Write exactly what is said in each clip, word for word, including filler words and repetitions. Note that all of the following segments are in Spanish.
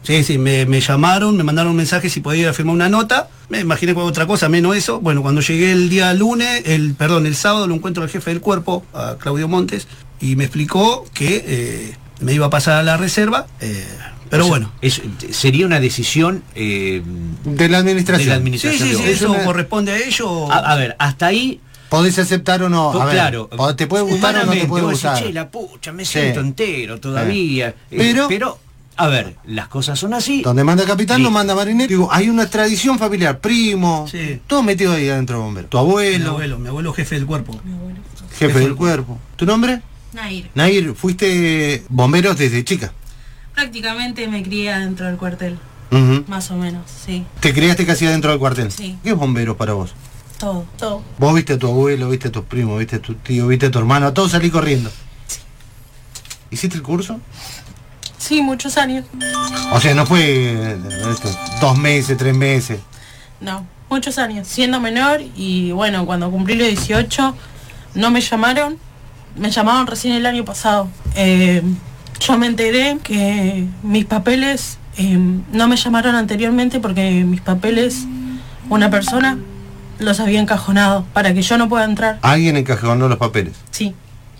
Sí, sí, me, me llamaron, me mandaron un mensaje si podía ir a firmar una nota. Me imaginé con otra cosa, menos eso. Bueno, cuando llegué el día lunes, el perdón, el sábado, lo encuentro al jefe del cuerpo, a Claudio Montes, y me explicó que eh, me iba a pasar a la reserva. Eh, pero o sea, bueno. Es, sería una decisión eh, de la administración. De la administración sí, sí, sí, eso una... corresponde a ellos. A, a ver, hasta ahí... Podés aceptar o no. Pues, a ver, claro. Te puede gustar o no te puede gustar. Decís, che, la pucha, me siento sí. entero todavía. Sí. Pero... Eh, pero a ver, las cosas son así. Donde manda capitán, no manda marinero. Digo, hay una tradición familiar, primo, sí. todo metido ahí adentro de bombero. Tu abuelo. Mi abuelo, mi abuelo jefe del cuerpo. Mi abuelo. Jefe, jefe del cuerpo. cuerpo. ¿Tu nombre? Nair. Nair, fuiste bombero desde chica. Prácticamente me crié dentro del cuartel. Uh-huh. Más o menos, sí. ¿Te criaste casi adentro del cuartel? Sí. ¿Qué es bombero para vos? Todo, todo. Vos viste a tu abuelo, viste a tus primos, viste a tu tío, viste a tu hermano, a todos salí corriendo. Sí. ¿Hiciste el curso? Sí, muchos años. O sea, no fue esto, dos meses, tres meses. No, muchos años. Siendo menor y bueno, cuando cumplí los dieciocho no me llamaron. Me llamaron recién el año pasado. Eh, yo me enteré que mis papeles eh, no me llamaron anteriormente porque mis papeles, una persona los había encajonado para que yo no pueda entrar. ¿Alguien encajonó los papeles? Sí.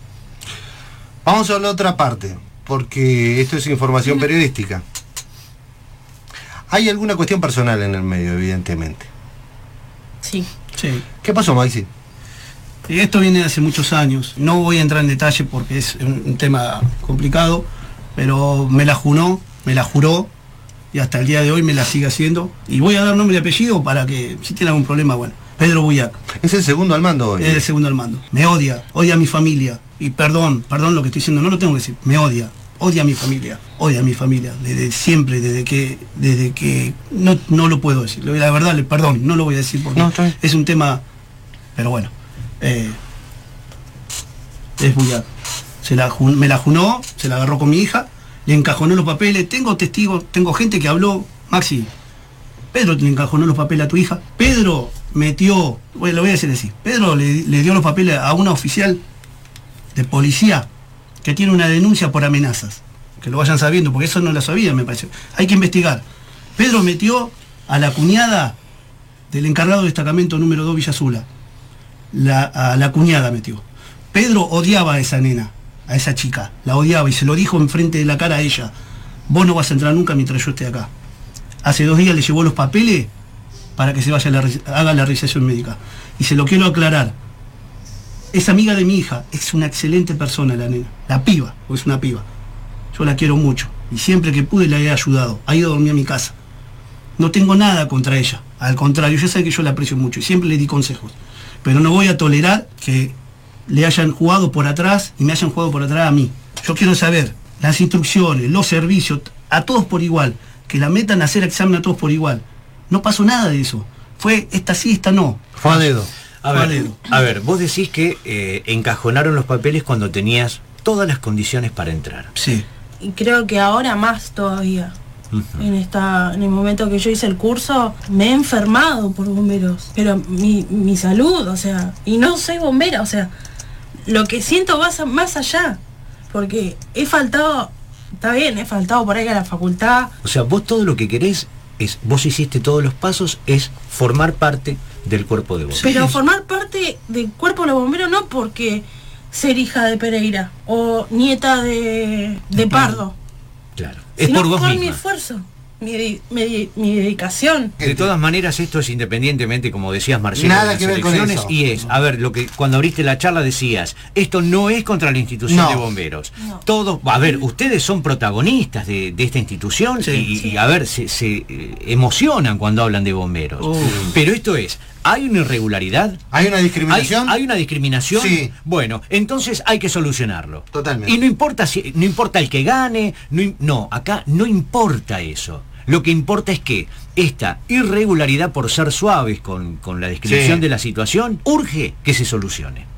Vamos a la otra parte, porque esto es información mm. periodística. Hay alguna cuestión personal en el medio, evidentemente. Sí. Sí. ¿Qué pasó, Maxi? Esto viene de hace muchos años. No voy a entrar en detalle porque es un, un tema complicado, pero me la junó, me la juró, y hasta el día de hoy me la sigue haciendo. Y voy a dar nombre y apellido para que, si tiene algún problema, bueno. Pedro Buyac. Es el segundo al mando hoy. Es el segundo al mando. Me odia, odia a mi familia. Y perdón, perdón lo que estoy diciendo, no lo tengo que decir. Me odia, odia a mi familia, odia a mi familia. Desde siempre, desde que, desde que, no, no lo puedo decir. La verdad, le perdón, no lo voy a decir porque no, es un tema, pero bueno. Eh, es Buyac. Se la, me la junó, se la agarró con mi hija, le encajonó los papeles. Tengo testigos, tengo gente que habló. Maxi, Pedro le encajonó los papeles a tu hija. Pedro metió, bueno, lo voy a decir así, Pedro le, le dio los papeles a una oficial de policía que tiene una denuncia por amenazas. Que lo vayan sabiendo, porque eso no lo sabía, me parece. Hay que investigar. Pedro metió a la cuñada del encargado de destacamento número dos Villa Azula. La, a la cuñada metió. Pedro odiaba a esa nena, a esa chica, la odiaba y se lo dijo enfrente de la cara a ella: vos no vas a entrar nunca mientras yo esté acá. Hace dos días le llevó los papeles para que se vaya a la, haga la revisación médica. Y se lo quiero aclarar. Es amiga de mi hija, es una excelente persona la nena, la piba, o es una piba. Yo la quiero mucho y siempre que pude la he ayudado. Ha ido a dormir a mi casa. No tengo nada contra ella, al contrario, yo sé que yo la aprecio mucho y siempre le di consejos. Pero no voy a tolerar que le hayan jugado por atrás y me hayan jugado por atrás a mí. Yo quiero saber las instrucciones, los servicios, a todos por igual, que la metan a hacer examen a todos por igual. No pasó nada de eso. Fue esta sí, esta no. Fue a dedo. A ver, a, dedo. a ver, vos decís que eh, encajonaron los papeles cuando tenías todas las condiciones para entrar. Sí. Y creo que ahora más todavía. Uh-huh. En esta, en el momento que yo hice el curso, me he enfermado por bomberos. Pero mi, mi salud, o sea, y no soy bombera, o sea, lo que siento va más allá. Porque he faltado, está bien, he faltado por ahí a la facultad. O sea, vos todo lo que querés es, vos hiciste todos los pasos, es formar parte del cuerpo de bomberos. Pero formar parte del cuerpo de los bomberos no porque ser hija de Pereira o nieta de, de Pardo. Claro. Es por vos por misma. mi esfuerzo, mi, mi, mi dedicación. De todas maneras, esto es independientemente, como decías, Marcelo, nada de que las ver con elecciones, eso. Y es, a ver, lo que cuando abriste la charla decías, esto no es contra la institución no. de bomberos. No. Todos, a ver, ustedes son protagonistas de, de esta institución sí, y, sí. y, a ver, se, se eh, emocionan cuando hablan de bomberos. Uh. Pero esto es, ¿hay una irregularidad? ¿Hay una discriminación? ¿Hay, hay una discriminación? Sí. Bueno, entonces hay que solucionarlo. Totalmente. Y no importa si, no importa el que gane, no, no, acá no importa eso. Lo que importa es que esta irregularidad, por ser suaves con, con la descripción sí. de la situación, urge que se solucione.